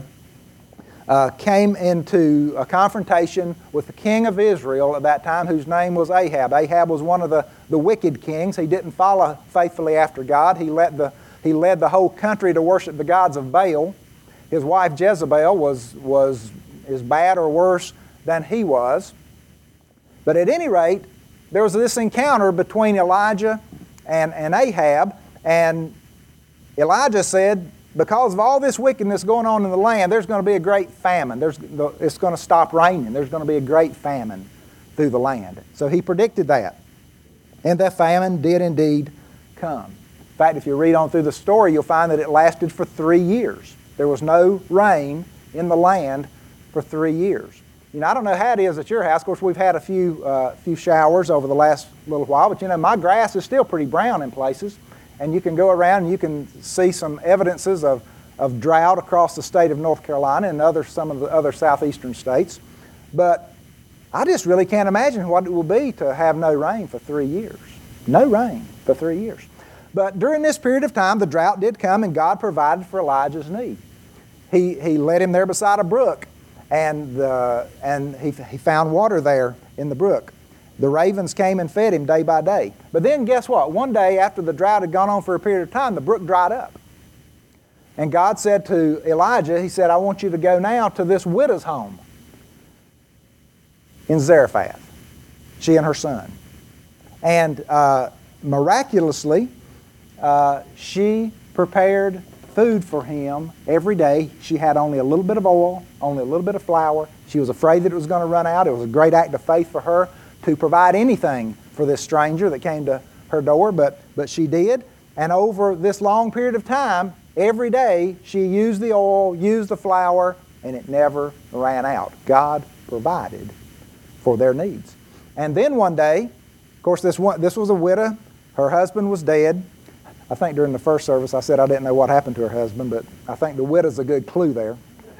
came into a confrontation with the king of Israel at that time, whose name was Ahab. Ahab was one of the wicked kings. He didn't follow faithfully after God. He led the whole country to worship the gods of Baal. His wife Jezebel was as bad or worse than he was. But at any rate, there was this encounter between Elijah and Ahab, and Elijah said, because of all this wickedness going on in the land, there's going to be a great famine. It's going to stop raining. There's going to be a great famine through the land. So he predicted that. And that famine did indeed come. In fact, if you read on through the story, you'll find that it lasted for 3 years. There was no rain in the land for 3 years. You know, I don't know how it is at your house. Of course, we've had a few showers over the last little while, but you know, my grass is still pretty brown in places. And you can go around and you can see some evidences of drought across the state of North Carolina and some of the other southeastern states. But I just really can't imagine what it will be to have no rain for 3 years. No rain for 3 years. But during this period of time, the drought did come and God provided for Elijah's need. He led him there beside a brook, and he found water there in the brook. The ravens came and fed him day by day. But then guess what? One day after the drought had gone on for a period of time, the brook dried up. And God said to Elijah, He said, I want you to go now to this widow's home in Zarephath, she and her son. And miraculously, she prepared food for him every day. She had only a little bit of oil, only a little bit of flour. She was afraid that it was going to run out. It was a great act of faith for her to provide anything for this stranger that came to her door, but she did. And over this long period of time, every day she used the oil, used the flour, and it never ran out. God provided for their needs. And then one day, of course, this was a widow. Her husband was dead. I think during the first service I said I didn't know what happened to her husband, but I think the widow's a good clue there.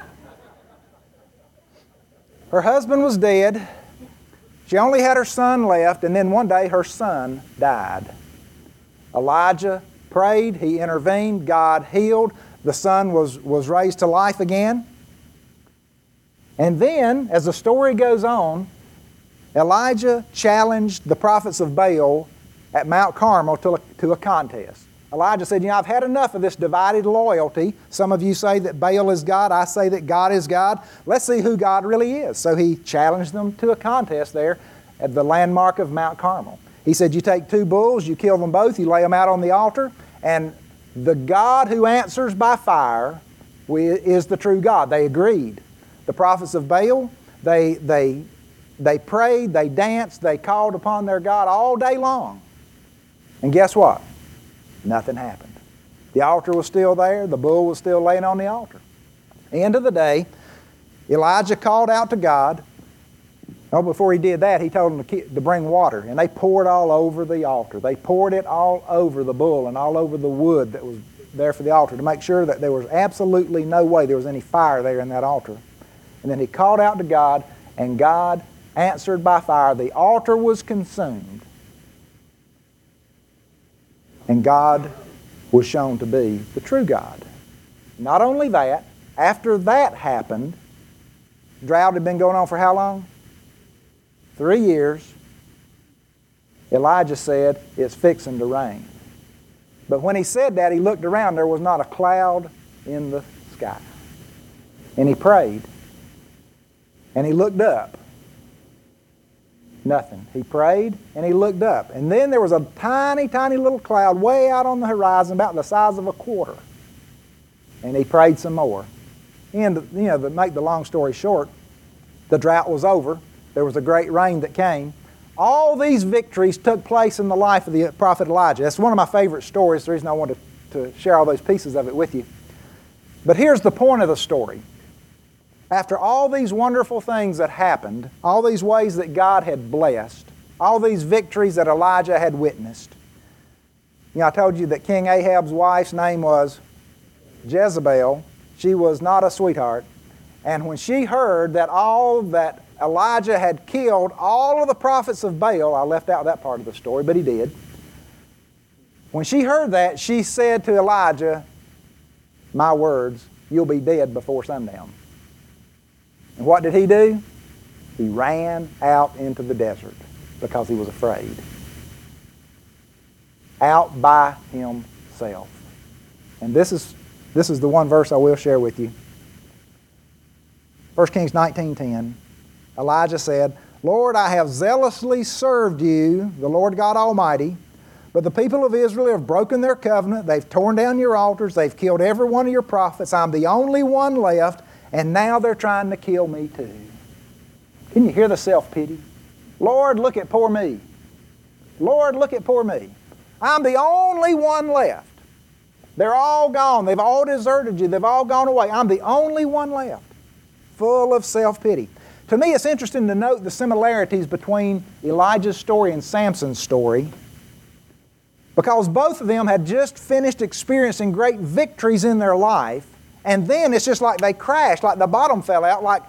Her husband was dead. She only had her son left, and then one day her son died. Elijah prayed, he intervened, God healed, the son was raised to life again. And then, as the story goes on, Elijah challenged the prophets of Baal at Mount Carmel to a contest. Elijah said, I've had enough of this divided loyalty. Some of you say that Baal is God. I say that God is God. Let's see who God really is. So he challenged them to a contest there at the landmark of Mount Carmel. He said, you take 2 bulls, you kill them both, you lay them out on the altar, and the God who answers by fire is the true God. They agreed. The prophets of Baal, they prayed, they danced, they called upon their God all day long. And guess what? Nothing happened. The altar was still there. The bull was still laying on the altar. End of the day, Elijah called out to God. Oh, before he did that, he told them to bring water. And they poured all over the altar. They poured it all over the bull and all over the wood that was there for the altar to make sure that there was absolutely no way there was any fire there in that altar. And then he called out to God, and God answered by fire. The altar was consumed. And God was shown to be the true God. Not only that, after that happened, drought had been going on for how long? 3 years. Elijah said, it's fixing to rain. But when he said that, he looked around. There was not a cloud in the sky. And he prayed. And he looked up. Nothing. He prayed and he looked up. And then there was a tiny, tiny little cloud way out on the horizon about the size of a quarter. And he prayed some more. And, to make the long story short, the drought was over. There was a great rain that came. All these victories took place in the life of the prophet Elijah. That's one of my favorite stories, the reason I wanted to share all those pieces of it with you. But here's the point of the story. After all these wonderful things that happened, all these ways that God had blessed, all these victories that Elijah had witnessed, I told you that King Ahab's wife's name was Jezebel. She was not a sweetheart. And when she heard that Elijah had killed all of the prophets of Baal, I left out that part of the story, but he did. When she heard that, she said to Elijah, my words, you'll be dead before sundown. And what did he do? He ran out into the desert because he was afraid. Out by himself. And this is the one verse I will share with you. 1 Kings 19:10. Elijah said, Lord, I have zealously served you, the Lord God Almighty, but the people of Israel have broken their covenant. They've torn down your altars. They've killed every one of your prophets. I'm the only one left. And now they're trying to kill me too. Can you hear the self-pity? Lord, look at poor me. Lord, look at poor me. I'm the only one left. They're all gone. They've all deserted you. They've all gone away. I'm the only one left. Full of self-pity. To me, it's interesting to note the similarities between Elijah's story and Samson's story, because both of them had just finished experiencing great victories in their life. And then it's just like they crashed, like the bottom fell out, like,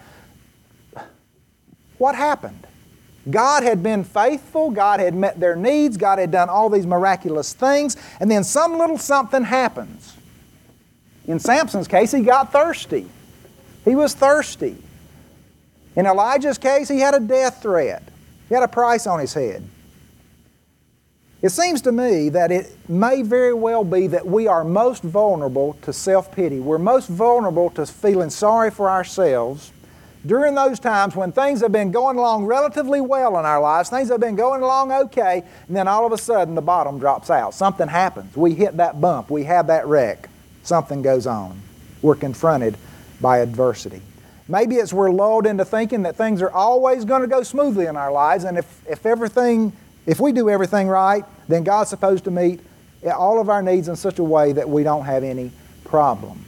what happened? God had been faithful, God had met their needs, God had done all these miraculous things, and then some little something happens. In Samson's case, he got thirsty. He was thirsty. In Elijah's case, he had a death threat. He had a price on his head. It seems to me that it may very well be that we are most vulnerable to self-pity. We're most vulnerable to feeling sorry for ourselves during those times when things have been going along relatively well in our lives, things have been going along okay, and then all of a sudden the bottom drops out. Something happens. We hit that bump. We have that wreck. Something goes on. We're confronted by adversity. Maybe it's we're lulled into thinking that things are always going to go smoothly in our lives, and if we do everything right, then God's supposed to meet all of our needs in such a way that we don't have any problems.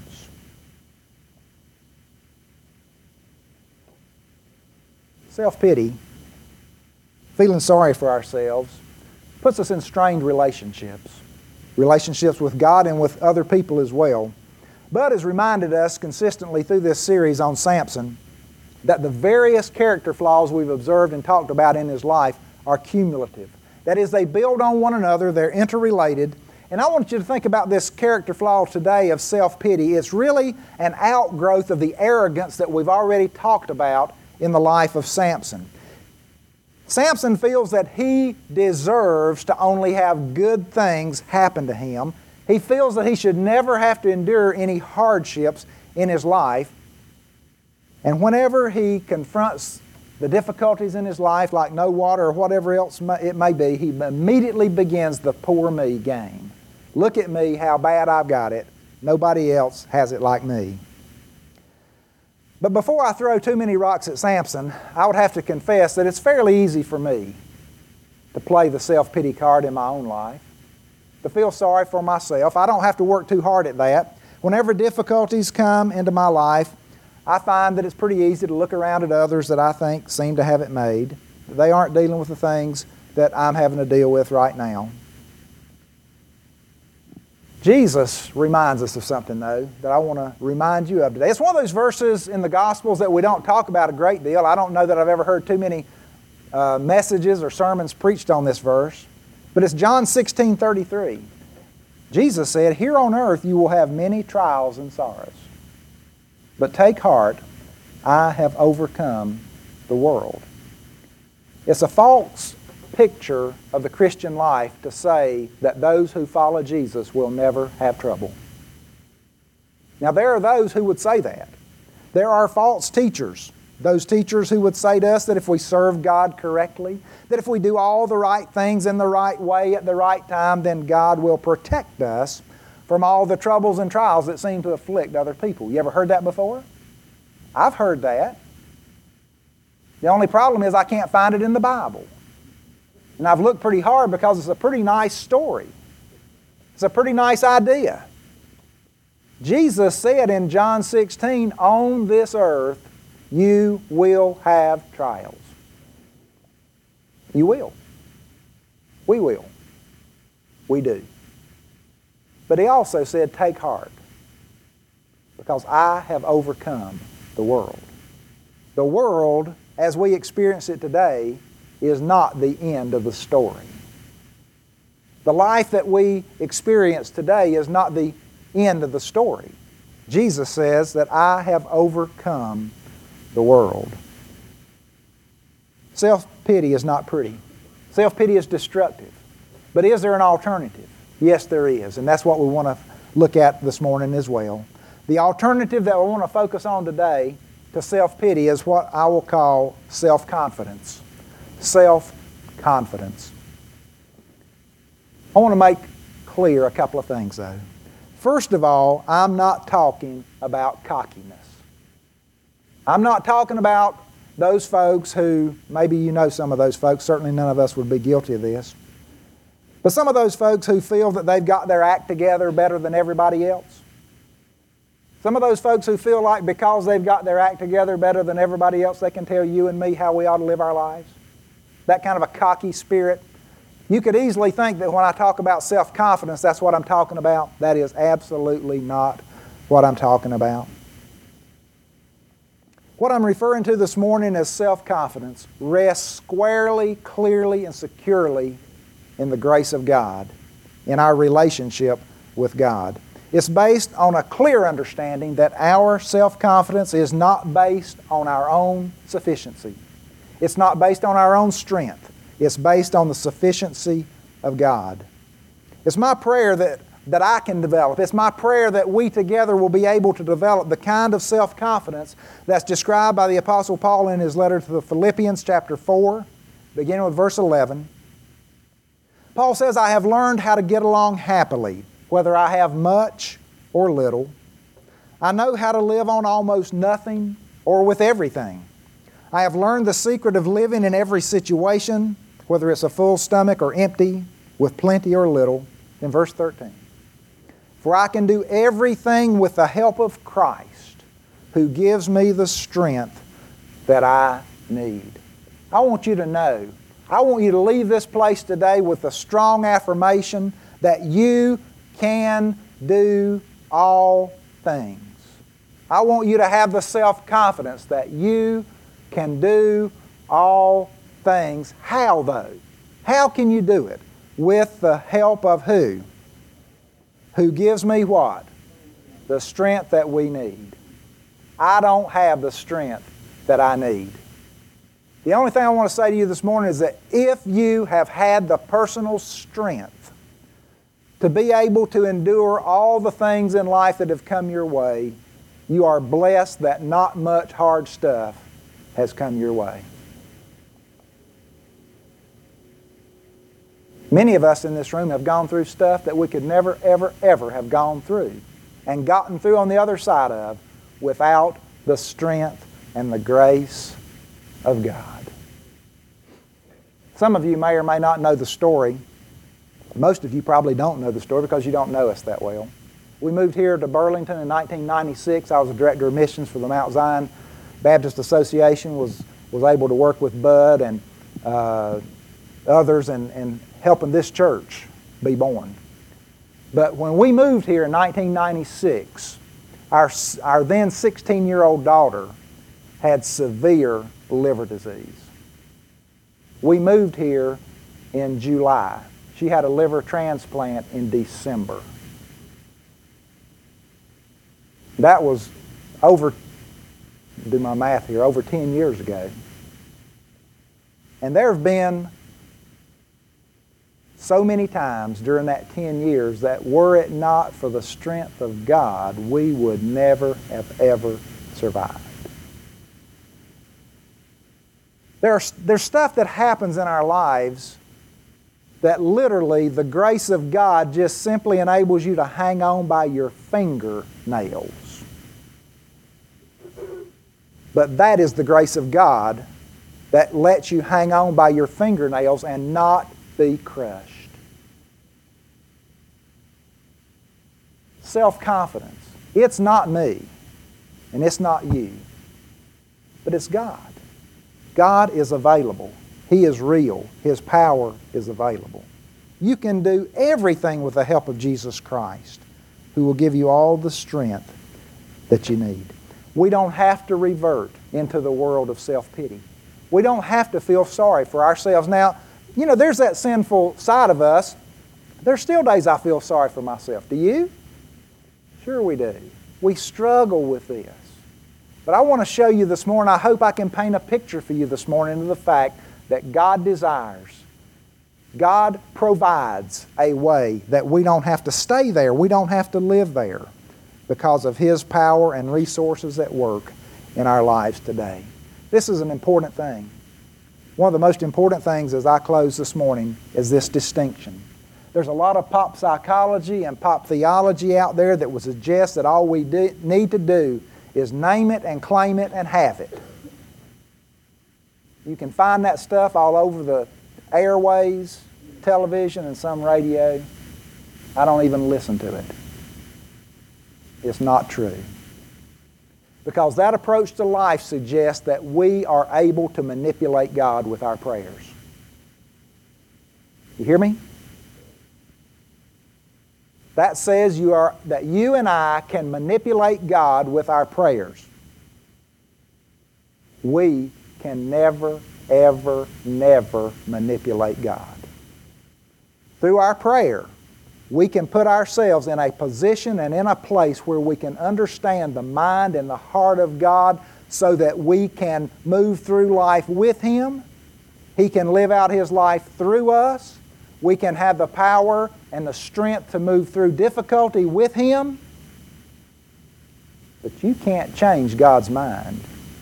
Self-pity, feeling sorry for ourselves, puts us in strained relationships with God and with other people as well. Bud has reminded us consistently through this series on Samson that the various character flaws we've observed and talked about in his life are cumulative. That is, they build on one another, they're interrelated. And I want you to think about this character flaw today of self-pity. It's really an outgrowth of the arrogance that we've already talked about in the life of Samson. Samson feels that he deserves to only have good things happen to him. He feels that he should never have to endure any hardships in his life. And whenever he confronts the difficulties in his life, like no water or whatever else it may be, he immediately begins the poor me game. Look at me, how bad I've got it. Nobody else has it like me. But before I throw too many rocks at Samson, I would have to confess that it's fairly easy for me to play the self-pity card in my own life, to feel sorry for myself. I don't have to work too hard at that. Whenever difficulties come into my life, I find that it's pretty easy to look around at others that I think seem to have it made. They aren't dealing with the things that I'm having to deal with right now. Jesus reminds us of something, though, that I want to remind you of today. It's one of those verses in the Gospels that we don't talk about a great deal. I don't know that I've ever heard too many messages or sermons preached on this verse. But it's John 16:33. Jesus said, "Here on earth you will have many trials and sorrows. But take heart, I have overcome the world." It's a false picture of the Christian life to say that those who follow Jesus will never have trouble. Now, there are those who would say that. There are false teachers, those teachers who would say to us that if we serve God correctly, that if we do all the right things in the right way at the right time, then God will protect us from all the troubles and trials that seem to afflict other people. You ever heard that before? I've heard that. The only problem is I can't find it in the Bible. And I've looked pretty hard because it's a pretty nice story. It's a pretty nice idea. Jesus said in John 16, "On this earth you will have trials." You will. We will. We do. But He also said, "Take heart, because I have overcome the world." The world, as we experience it today, is not the end of the story. The life that we experience today is not the end of the story. Jesus says that I have overcome the world. Self-pity is not pretty. Self-pity is destructive. But is there an alternative? Yes, there is. And that's what we want to look at this morning as well. The alternative that we want to focus on today to self-pity is what I will call self-confidence. Self-confidence. I want to make clear a couple of things, though. First of all, I'm not talking about cockiness. I'm not talking about those folks who, maybe you know some of those folks, certainly none of us would be guilty of this, but some of those folks who feel that they've got their act together better than everybody else. Some of those folks who feel like because they've got their act together better than everybody else, they can tell you and me how we ought to live our lives. That kind of a cocky spirit. You could easily think that when I talk about self-confidence, that's what I'm talking about. That is absolutely not what I'm talking about. What I'm referring to this morning as self-confidence rests squarely, clearly, and securely in the grace of God, in our relationship with God. It's based on a clear understanding that our self-confidence is not based on our own sufficiency. It's not based on our own strength. It's based on the sufficiency of God. It's my prayer that I can develop. It's my prayer that we together will be able to develop the kind of self-confidence that's described by the Apostle Paul in his letter to the Philippians chapter 4, beginning with verse 11. Paul says, I have learned how to get along happily, whether I have much or little. I know how to live on almost nothing or with everything. I have learned the secret of living in every situation, whether it's a full stomach or empty, with plenty or little. In verse 13. For I can do everything with the help of Christ, who gives me the strength that I need. I want you to know, I want you to leave this place today with a strong affirmation that you can do all things. I want you to have the self-confidence that you can do all things. How though? How can you do it? With the help of who? Who gives me what? The strength that we need. I don't have the strength that I need. The only thing I want to say to you this morning is that if you have had the personal strength to be able to endure all the things in life that have come your way, you are blessed that not much hard stuff has come your way. Many of us in this room have gone through stuff that we could never, ever, ever have gone through and gotten through on the other side of without the strength and the grace of God. Some of you may or may not know the story. Most of you probably don't know the story because you don't know us that well. We moved here to Burlington in 1996. I was the director of missions for the Mount Zion Baptist Association, was able to work with Bud and others and helping this church be born. But when we moved here in 1996, our then 16-year-old daughter had severe liver disease. We moved here in July. She had a liver transplant in December. That was over 10 years ago. And there have been so many times during that 10 years that were it not for the strength of God, we would never have ever survived. There's stuff that happens in our lives that literally the grace of God just simply enables you to hang on by your fingernails. But that is the grace of God that lets you hang on by your fingernails and not be crushed. Self-confidence. It's not me, and it's not you, but it's God. God is available. He is real. His power is available. You can do everything with the help of Jesus Christ, who will give you all the strength that you need. We don't have to revert into the world of self-pity. We don't have to feel sorry for ourselves. Now, you know, there's that sinful side of us. There's still days I feel sorry for myself. Do you? Sure we do. We struggle with this. But I want to show you this morning, I hope I can paint a picture for you this morning of the fact that God desires, God provides a way that we don't have to stay there. We don't have to live there because of His power and resources at work in our lives today. This is an important thing. One of the most important things as I close this morning is this distinction. There's a lot of pop psychology and pop theology out there that would suggest that all we need to do is name it and claim it and have it. You can find that stuff all over the airways, television, and some radio. I don't even listen to it. It's not true. Because that approach to life suggests that we are able to manipulate God with our prayers. You hear me? That says that you and I can manipulate God with our prayers. We can never, ever, never manipulate God. Through our prayer, we can put ourselves in a position and in a place where we can understand the mind and the heart of God so that we can move through life with Him. He can live out His life through us. We can have the power and the strength to move through difficulty with Him, but you can't change God's mind.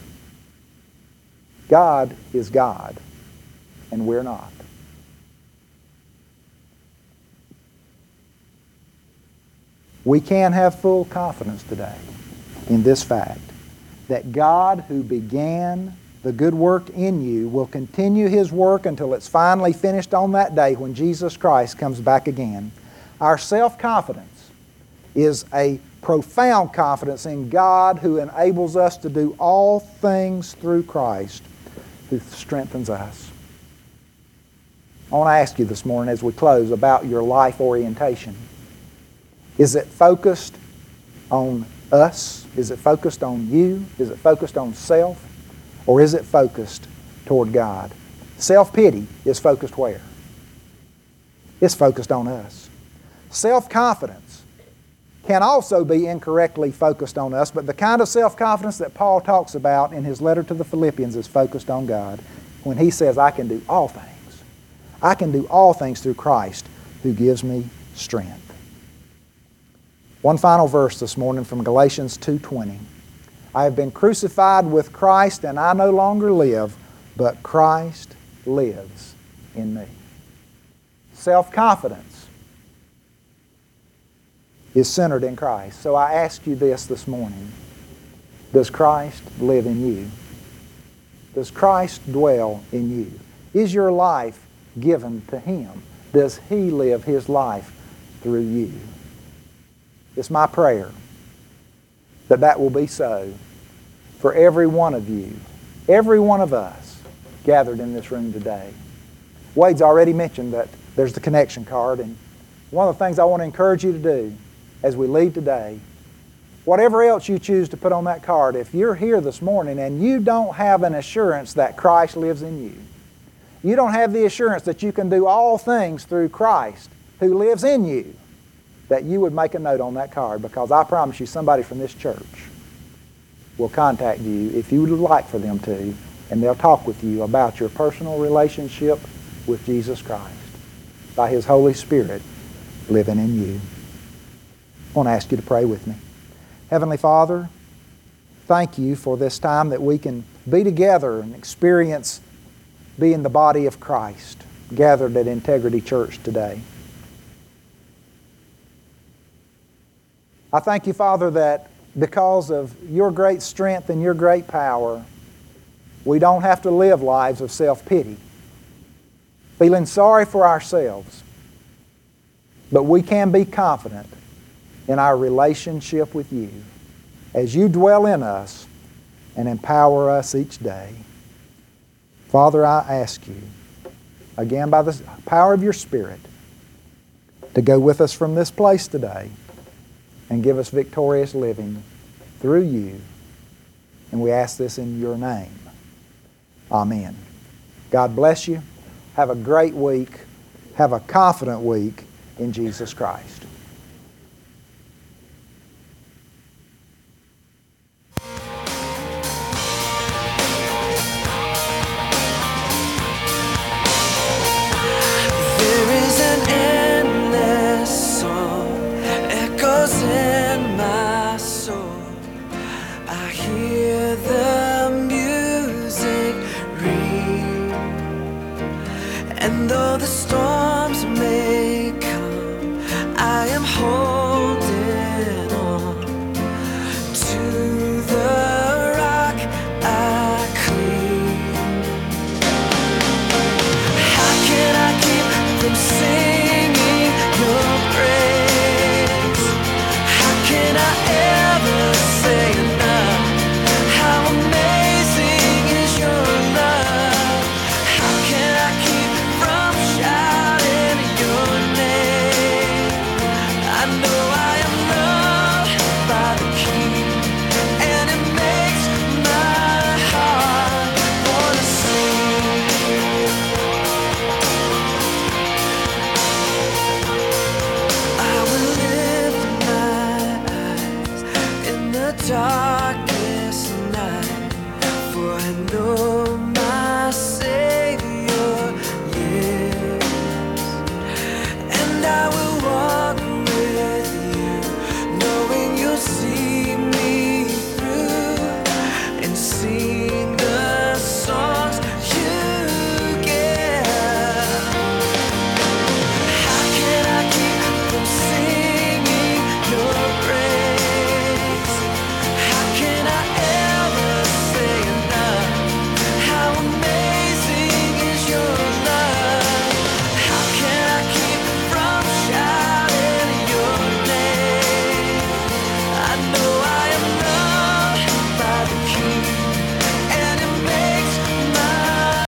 God is God, and we're not. We can have full confidence today in this fact, that God who began the good work in you will continue His work until it's finally finished on that day when Jesus Christ comes back again. Our self-confidence is a profound confidence in God who enables us to do all things through Christ who strengthens us. I want to ask you this morning as we close about your life orientation. Is it focused on us? Is it focused on you? Is it focused on self? Or is it focused toward God? Self-pity is focused where? It's focused on us. Self-confidence can also be incorrectly focused on us, but the kind of self-confidence that Paul talks about in his letter to the Philippians is focused on God when he says, I can do all things. I can do all things through Christ who gives me strength. One final verse this morning from Galatians 2:20. I have been crucified with Christ, and I no longer live, but Christ lives in me. Self-confidence is centered in Christ. So I ask you this morning. Does Christ live in you? Does Christ dwell in you? Is your life given to Him? Does He live His life through you? It's my prayer that that will be so for every one of you, every one of us gathered in this room today. Wade's already mentioned that there's the connection card, and one of the things I want to encourage you to do as we leave today, whatever else you choose to put on that card, if you're here this morning and you don't have an assurance that Christ lives in you, you don't have the assurance that you can do all things through Christ who lives in you, that you would make a note on that card, because I promise you somebody from this church will contact you if you would like for them to, and they'll talk with you about your personal relationship with Jesus Christ by His Holy Spirit living in you. I want to ask you to pray with me. Heavenly Father, thank you for this time that we can be together and experience being the body of Christ gathered at Integrity Church today. I thank you, Father, that because of your great strength and your great power, we don't have to live lives of self-pity, feeling sorry for ourselves, but we can be confident in our relationship with you as you dwell in us and empower us each day. Father, I ask you, again by the power of your Spirit, to go with us from this place today and give us victorious living through you. And we ask this in your name. Amen. God bless you. Have a great week. Have a confident week in Jesus Christ. In my soul, I hear the music ring, and though the storms may come, I am holding on to the rock I cling. How can I keep from singing your praise? Can I ever say enough? How amazing is your love? How can I keep from shouting your name? I know I am loved by the King, and it makes my heart wanna sing. I will lift my darkest night, for I know